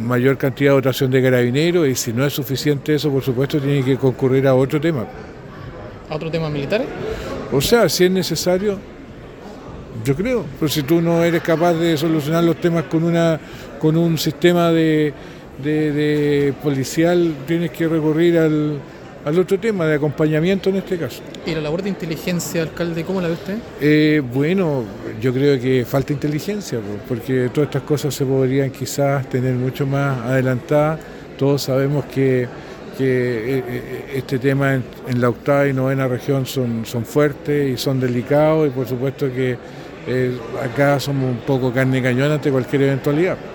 mayor cantidad de dotación de carabineros, y si no es suficiente eso, por supuesto, tiene que concurrir a otro tema. ¿A otro tema militares? O sea, si es necesario, yo creo, pero si tú no eres capaz de solucionar los temas con un sistema de policial, tienes que recurrir al otro tema, de acompañamiento en este caso. ¿Y la labor de inteligencia, alcalde, cómo la ve usted? Bueno, yo creo que falta inteligencia, porque todas estas cosas se podrían quizás tener mucho más adelantadas. Todos sabemos que este tema en la octava y novena región son fuertes y son delicados, y por supuesto que acá somos un poco carne cañón ante cualquier eventualidad.